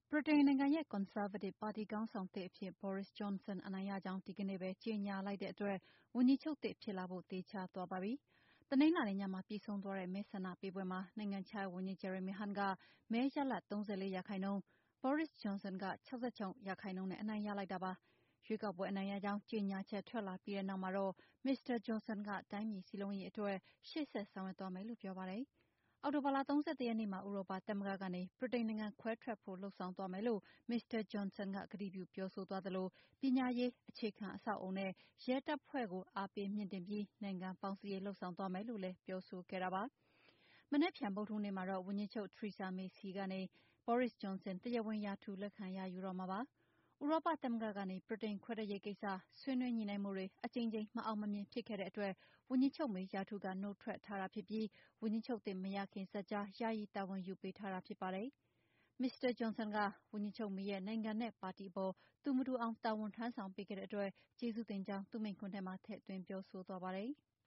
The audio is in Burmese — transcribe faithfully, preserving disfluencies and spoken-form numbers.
ဗြိတိန်နိုင်ငံရဲ့ Conservative ပါတီခေါင်းဆောင်သစ်အဖြစ် Boris Johnson အနိုင်ရကြောင်း ဒီကနေ့ပဲ ကြေညာလိုက်တဲ့အတွက် ဝန်ကြီးချုပ်သစ်ဖြစ်လာဖို့ သေချာသွားပါပြီ။ တနင်္လာနေ့ညမှာပြီးဆုံးသွားတဲ့ မဲဆန္ဒပေးပွဲမှာ နိုင်ငံခြားရေးဝန်ကြီး Jeremy Hunt ကမဲရလဒ် ၃၄ ရာခိုင်နှုန်း၊ Boris Johnson က ၆၆ ရာခိုင်နှုန်းနဲ့ အနိုင်ရလိုက်တာပါ။ ရွေးကောက်ပွဲအနိုင်ရကြောင်း ကြေညာချက်ထွက်လာပြီးတဲ့နောက်မှာတော့ မစ္စတာ Johnson က တိုင်းပြည်စည်းလုံးရေးအတွက် ရှေ့ဆက်ဆောင်ရွက်သွားမယ်လို့ ပြောပါတယ်။ အောက်တိုဘာလ ၃၁ ရက်နေ့မှာ ဥရောပသမဂ္ဂကနေ ဗြိတိန်နိုင်ငံခွဲထွက်ဖို့ လုပ်ဆောင်သွားမယ်လို့ မစ္စတာ Johnson က ကတိပြုပြောဆိုသွားသလို ပညာရေး၊ အခြေခံအဆောက်အအုံနဲ့ ရဲတပ်ဖွဲ့ကို အားပေးမြှင့်တင်ပြီး နိုင်ငံပေါင်းစည်းရေးလုပ်ဆောင်သွားမယ်လို့လည်း ပြောဆိုခဲ့တာပါ။ မနက်ဖြန် ဗုဒ္ဓဟူးနေ့မှာတော့ ဝန်ကြီးချုပ် Theresa May ဆီကနေ Boris Johnson တရားဝင်ရာထူးလက်ခံရယူတော့မှာပါ။ ဥရောပသမဂ္ဂကနေ ဗြိတိန်ခွဲထွက်ရေးကိစ္စ ဆွေးနွေးညှိနှိုင်းမှုတွေ အကြိမ်ကြိမ် မအောင်မမြင်ဖြစ်ခဲ့တဲ့အတွက် ဝန်ကြီးချုပ် May ရာထူးက နုတ်ထွက်ထားတာဖြစ်ပြီး ဝန်ကြီးချုပ်သစ်မရခင်စပ်ကြား ယာယီတာဝန်ယူပေးထားတာဖြစ်ပါတယ်။ မစ္စတာ Johnson က ဝန်ကြီးချုပ် May ရဲ့ နိုင်ငံနဲ့ပါတီအပေါ် သူမတူအောင် တာဝန်ထမ်းဆောင်ပေးခဲ့တဲ့အတွက် ကျေးဇူးတင်ကြောင်း သူ့မိန့်ခွန်းထဲမှာ ထည့်သွင်းပြောဆိုသွားပါတယ်။